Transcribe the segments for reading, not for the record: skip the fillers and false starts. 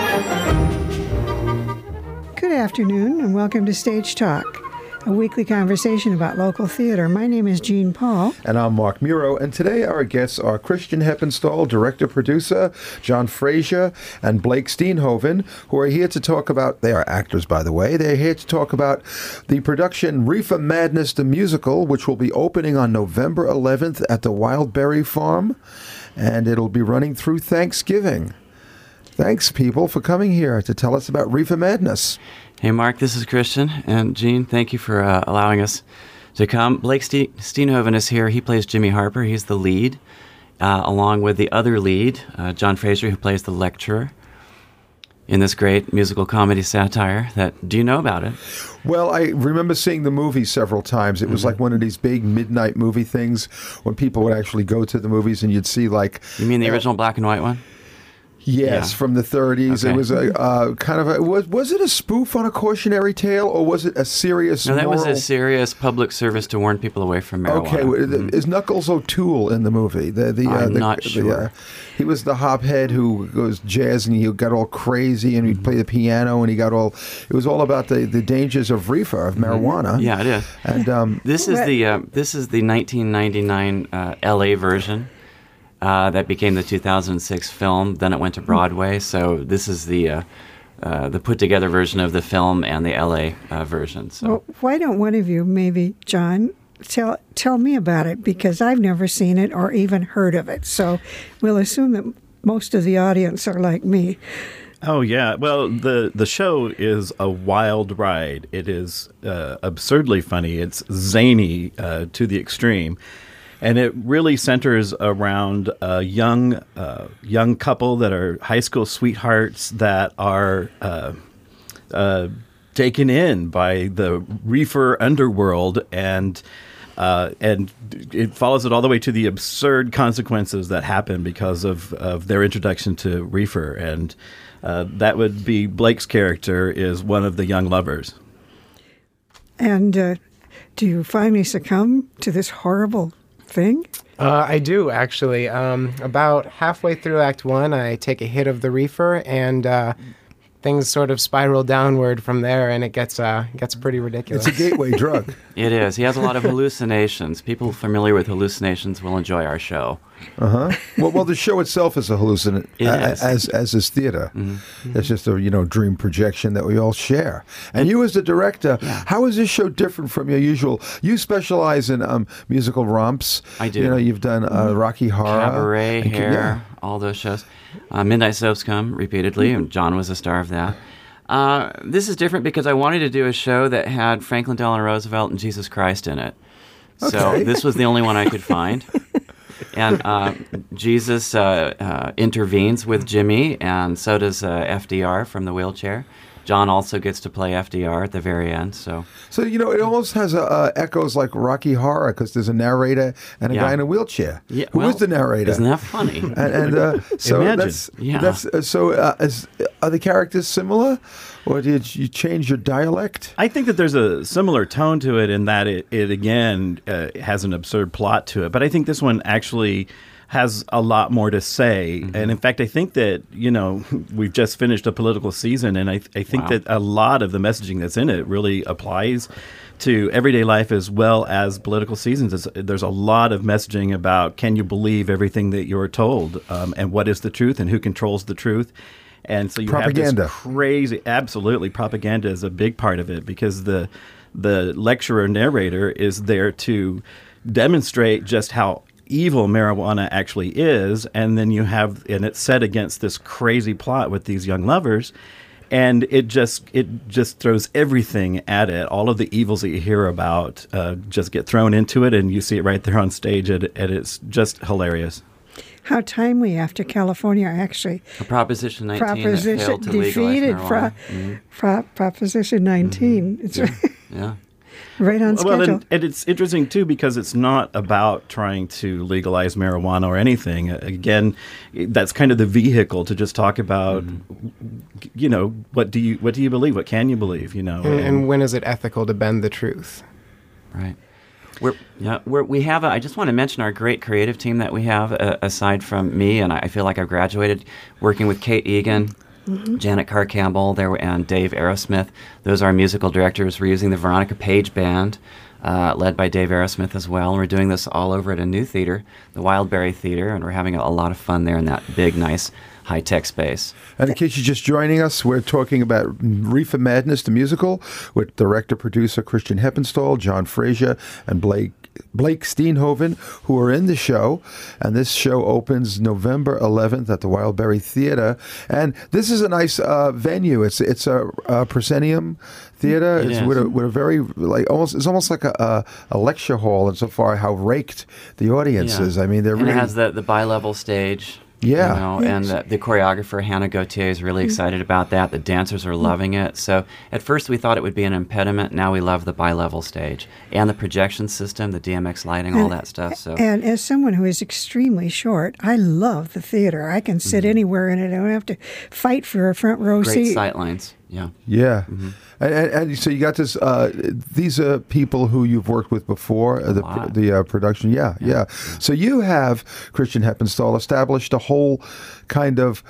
Good afternoon and welcome to Stage Talk, a weekly conversation about local theater. My name is Jean Paul. And I'm Mark Muro, and today our guests are Christian Heppenstall, director-producer, John Frazier, and Blake Steenhoven, who are here to talk about, they are actors by the way, they're here to talk about the production Reefer Madness the Musical, which will be opening on November 11th at the Wildberry Farm, and it'll be running through Thanksgiving. Thanks, people, for coming here to tell us about Reefer Madness. Hey, Mark, this is Christian. And Gene, thank you for allowing us to come. Blake Steenhoven is here. He plays Jimmy Harper. He's the lead, along with the other lead, John Frazier, who plays the lecturer in this great musical comedy satire. Do you know about it? Well, I remember seeing the movie several times. It was like one of these big midnight movie things when people would actually go to the movies and you'd see like... You mean the original black and white one? Yes, from the 30s. Okay. It was a kind of a... Was it a spoof on A Cautionary Tale, or was it a serious No, that moral... was a serious public service to warn people away from marijuana. Okay, is Knuckles O'Toole in the movie? I'm not sure. He was the hophead who goes jazz, and he got all crazy, and he'd play the piano, and he got all... It was all about the dangers of reefer, of marijuana. Yeah, it is. And this is the 1999 L.A. version. That became the 2006 film. Then it went to Broadway. So this is the put-together version of the film and the L.A. Version. So well, why don't one of you, maybe John, tell me about it, because I've never seen it or even heard of it. So we'll assume that most of the audience are like me. Oh, yeah. Well, the show is a wild ride. It is absurdly funny. It's zany to the extreme. And it really centers around a young couple that are high school sweethearts that are taken in by the reefer underworld, and it follows it all the way to the absurd consequences that happen because of their introduction to reefer. And that would be Blake's character is one of the young lovers. And do you finally succumb to this horrible thing? I do, actually. About halfway through Act 1, I take a hit of the reefer, and things sort of spiral downward from there, and it gets pretty ridiculous. It's a gateway drug. It is. He has a lot of hallucinations. People familiar with hallucinations will enjoy our show. Uh-huh. Well, the show itself is a hallucinant, as is theater. Mm-hmm. It's just a dream projection that we all share. And you, as the director, how is this show different from your usual? You specialize in musical romps. I do. You've done Rocky Horror, Cabaret, Hair, all those shows. Midnight Soaps come repeatedly, and John was a star of that. This is different because I wanted to do a show that had Franklin Delano Roosevelt and Jesus Christ in it. Okay. So this was the only one I could find. And Jesus intervenes with Jimmy, and so does FDR from the wheelchair. John also gets to play FDR at the very end. So it almost has echoes like Rocky Horror, because there's a narrator and a guy in a wheelchair. Yeah, Who is the narrator? Isn't that funny? and so Imagine. are the characters similar, or did you change your dialect? I think that there's a similar tone to it in that it again has an absurd plot to it. But I think this one actually has a lot more to say. Mm-hmm. And in fact, I think that, we've just finished a political season, and I think that a lot of the messaging that's in it really applies to everyday life as well as political seasons. There's a lot of messaging about, can you believe everything that you're told, and what is the truth and who controls the truth? And so you propaganda. Have this crazy, absolutely, propaganda is a big part of it, because the lecturer narrator is there to demonstrate just how evil marijuana actually is, and then and it's set against this crazy plot with these young lovers, and it just throws everything at it. All of the evils that you hear about just get thrown into it, and you see it right there on stage, and it's just hilarious. How timely after California actually Proposition 19 failed to defeated legalize Proposition 19. Mm-hmm. It's right on schedule. Well, and it's interesting, too, because it's not about trying to legalize marijuana or anything. Again, that's kind of the vehicle to just talk about, what do you believe? What can you believe? And when is it ethical to bend the truth? Right. I just want to mention our great creative team that we have, aside from me, and I feel like I've graduated, working with Kate Egan, Janet Carr Campbell there, and Dave Aerosmith. Those are our musical directors. We're using the Veronica Page Band, led by Dave Aerosmith as well. And we're doing this all over at a new theater, the Wildberry Theater, and we're having a lot of fun there in that big, nice, high-tech space. And in case you're just joining us, we're talking about Reefer Madness, the musical, with director-producer Christian Heppenstall, John Fraser, and Blake Steenhoven, who are in the show. And this show opens November 11th at the Wildberry Theater. And this is a nice venue. It's a proscenium theater. It It's is. with a very it's almost like a lecture hall insofar how raked the audience is. I mean, they're and really it has the bi-level stage. Yeah. You know, and the choreographer, Hannah Gauthier, is really excited about that. The dancers are loving it. So at first we thought it would be an impediment. Now we love the bi-level stage and the projection system, the DMX lighting, all that stuff. So And as someone who is extremely short, I love the theater. I can sit anywhere in it. I don't have to fight for a front row great seat. sight lines. Yeah. Yeah, and so you got this. These are people who you've worked with before. lot. The production. Yeah. So you have, Christian Heppenstall, established a whole kind of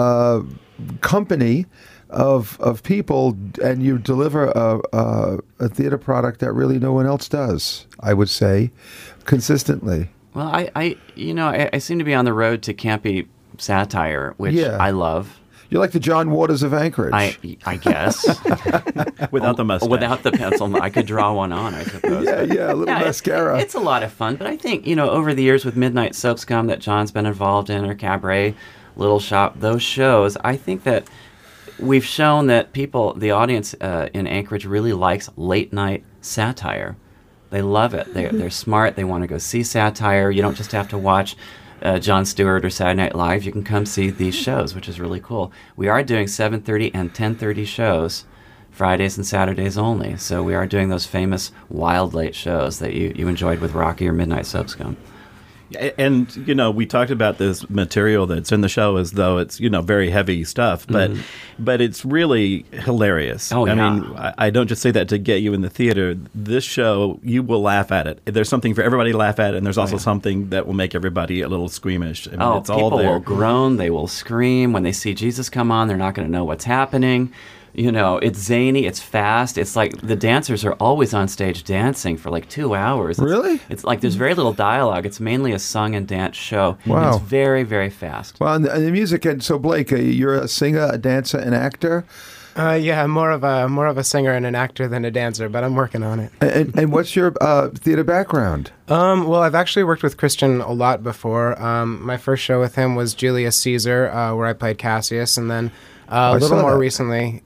company of people, and you deliver a theater product that really no one else does. I would say, consistently. Well, I seem to be on the road to campy satire, which Yeah. I love. You're like the John Waters of Anchorage. I guess. Without the mustache. Without the pencil, I could draw one on, I suppose. yeah, a little mascara. It's a lot of fun, but I think, over the years with Midnight Soap Scum that John's been involved in, or Cabaret, Little Shop, those shows, I think that we've shown that the audience in Anchorage really likes late night satire. They love it. They're smart. They want to go see satire. You don't just have to watch Jon Stewart or Saturday Night Live. You can come see these shows, which is really cool. We are doing 7:30 and 10:30 shows, Fridays and Saturdays only. So we are doing those famous wild late shows that you enjoyed with Rocky or Midnight Soap Scum. And, we talked about this material that's in the show as though it's, very heavy stuff, but it's really hilarious. Oh, yeah. I mean, I don't just say that to get you in the theater. This show, you will laugh at it. There's something for everybody to laugh at, and there's also something that will make everybody a little squeamish. I mean, it's all people there. will groan. They will scream. When they see Jesus come on, they're not going to know what's happening. It's zany, it's fast. It's like the dancers are always on stage dancing for like 2 hours. Really? It's like there's very little dialogue. It's mainly a song and dance show. Wow. It's very, very fast. Well, and the music. And so, Blake, you're a singer, a dancer, an actor. Yeah, more of a singer and an actor than a dancer, but I'm working on it. And what's your theater background? Well, I've actually worked with Christian a lot before. My first show with him was Julius Caesar, where I played Cassius, and then a little more recently,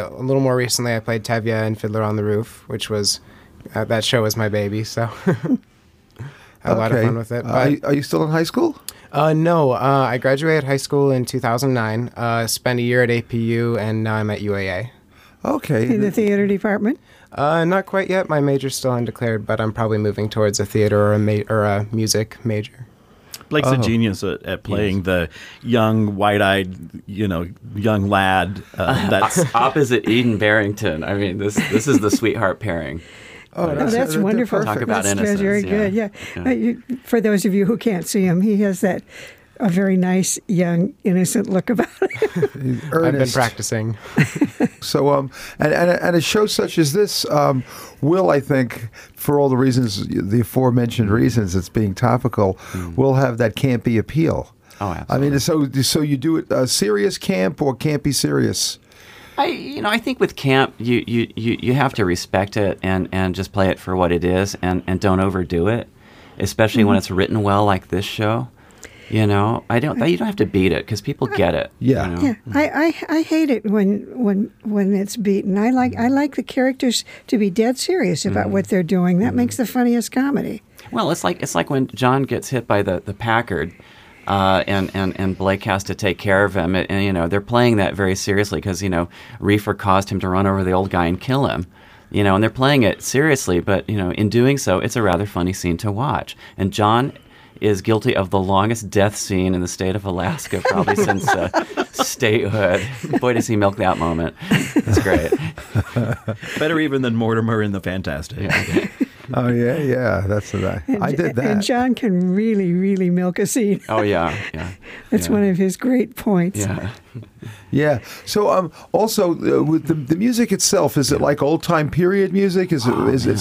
I played Tevye in Fiddler on the Roof, which was that show was my baby. So had a lot of fun with it. But, are you still in high school? No, I graduated high school in 2009. Spent a year at APU, and now I'm at UAA. Okay. In the theater department? Not quite yet. My major's still undeclared, but I'm probably moving towards a theater or a music major. Blake's a genius at playing the young, wide-eyed, young lad. That's opposite Eden Barrington. I mean, this is the sweetheart pairing. Oh, That's wonderful. Talk about That's innocence. very good. Yeah. For those of you who can't see him, he has a very nice, young, innocent look about it. I've been practicing. So, and a show such as this will, I think, for all the reasons, the aforementioned reasons, it's being topical, will have that campy appeal. Oh, absolutely. I mean, so you do it serious camp or campy serious? I think with camp, you have to respect it and just play it for what it is and don't overdo it, especially when it's written well like this show. You don't have to beat it because people get it. Yeah. Yeah, I hate it when it's beaten. I like the characters to be dead serious about what they're doing. That makes the funniest comedy. Well, it's like when John gets hit by the Packard, and Blake has to take care of him, and they're playing that very seriously because Reefer caused him to run over the old guy and kill him. And they're playing it seriously, but in doing so, it's a rather funny scene to watch. And John is guilty of the longest death scene in the state of Alaska, probably since statehood. Boy, does he milk that moment. It's great. better even than Mortimer in The Fantastic. Yeah. Oh, yeah. That's what I did that. And John can really, really milk a scene. Oh, yeah. That's one of his great points. Yeah. Yeah. So also with the music itself, is it like old time period music? Is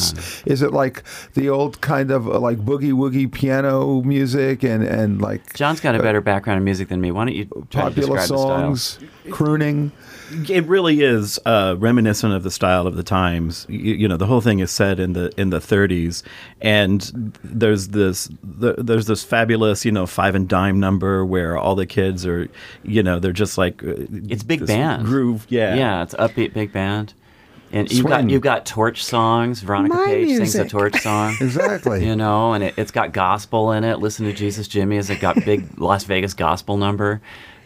it like the old kind of like boogie woogie piano music and like John's got a better background in music than me. Why don't you try to popular describe songs, the style? crooning? It really is reminiscent of the style of the times. You know, the whole thing is set in the 30s, and there's this fabulous 5 and dime number where all the kids are, they're just like it's big band groove. Yeah, it's upbeat big band. And you've got torch songs. Veronica Page sings a torch song. Exactly. And it's got gospel in it. Listen to Jesus Jimmy has got big Las Vegas gospel number.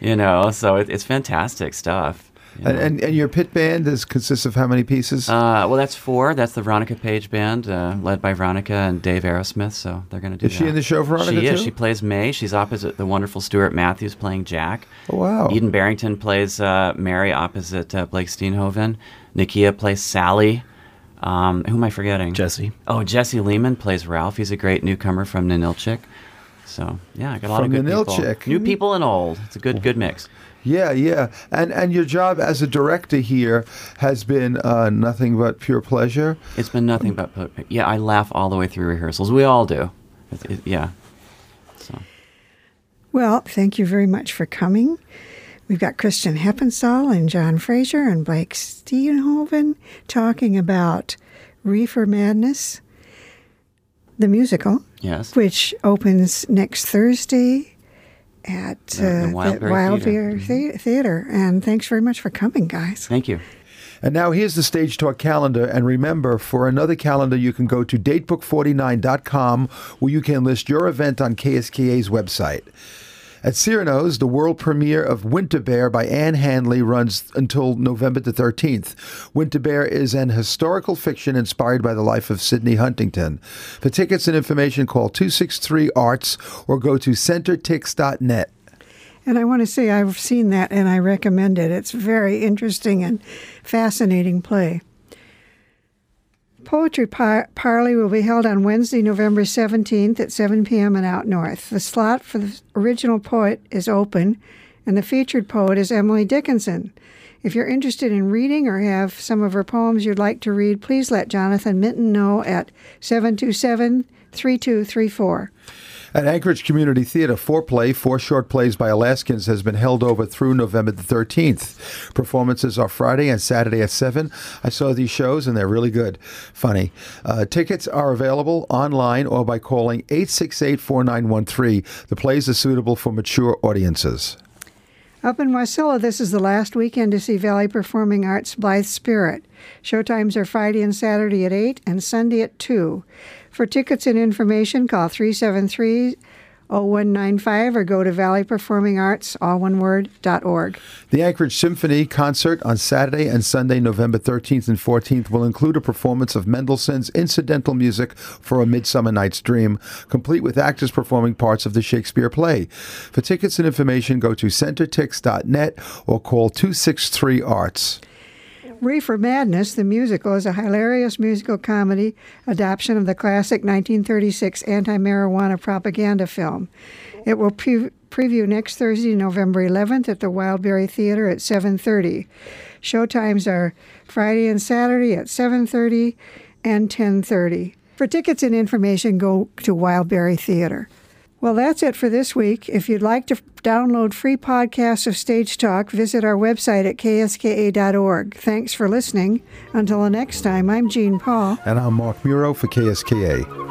So it's fantastic stuff. And your pit band consists of how many pieces? Well, that's 4. That's the Veronica Page band, led by Veronica and Dave Aerosmith. So they're going to do that. Is she in the show, Veronica, She is. too? She plays May. She's opposite the wonderful Stuart Matthews playing Jack. Oh, wow. Eden Barrington plays Mary opposite Blake Steenhoven. Nikia plays Sally. Who am I forgetting? Jesse. Oh, Jesse Lehman plays Ralph. He's a great newcomer from Ninilchik. So, yeah, I got a lot of good people. New people and old. It's a good mix. Yeah. And your job as a director here has been nothing but pure pleasure? It's been nothing but... Yeah, I laugh all the way through rehearsals. We all do. Yeah. So. Well, thank you very much for coming. We've got Christian Heppenstall and John Fraser and Blake Steenhoven talking about Reefer Madness, the musical, yes, which opens next Thursday at the Wildberry Theater. And thanks very much for coming, guys. Thank you. And now here's the Stage Talk calendar. And remember, for another calendar, you can go to datebook49.com, where you can list your event on KSKA's website. At Cyrano's, the world premiere of Winter Bear by Anne Handley runs until November the 13th. Winter Bear is an historical fiction inspired by the life of Sidney Huntington. For tickets and information, call 263-ARTS or go to centertix.net. And I want to say I've seen that and I recommend it. It's very interesting and fascinating play. Poetry Parley will be held on Wednesday, November 17th at 7 p.m. and Out North. The slot for the original poet is open, and the featured poet is Emily Dickinson. If you're interested in reading or have some of her poems you'd like to read, please let Jonathan Minton know at 727-3234. At Anchorage Community Theater, Foreplay, 4 short plays by Alaskans, has been held over through November the 13th. Performances are Friday and Saturday at 7. I saw these shows, and they're really good. Funny. Tickets are available online or by calling 868-4913. The plays are suitable for mature audiences. Up in Wasilla, this is the last weekend to see Valley Performing Arts' Blithe Spirit. Showtimes are Friday and Saturday at 8 and Sunday at 2. For tickets and information, call 373-0195 or go to valleyperformingarts.org. The Anchorage Symphony concert on Saturday and Sunday, November 13th and 14th, will include a performance of Mendelssohn's incidental music for A Midsummer Night's Dream, complete with actors performing parts of the Shakespeare play. For tickets and information, go to centertix.net or call 263-ARTS. Reefer Madness, the musical, is a hilarious musical comedy adaptation of the classic 1936 anti-marijuana propaganda film. It will preview next Thursday, November 11th at the Wildberry Theater at 7:30. Showtimes are Friday and Saturday at 7:30 and 10:30. For tickets and information, go to Wildberry Theater. Well, that's it for this week. If you'd like to download free podcasts of Stage Talk, visit our website at kska.org. Thanks for listening. Until the next time, I'm Jean Paul. And I'm Mark Muro for KSKA.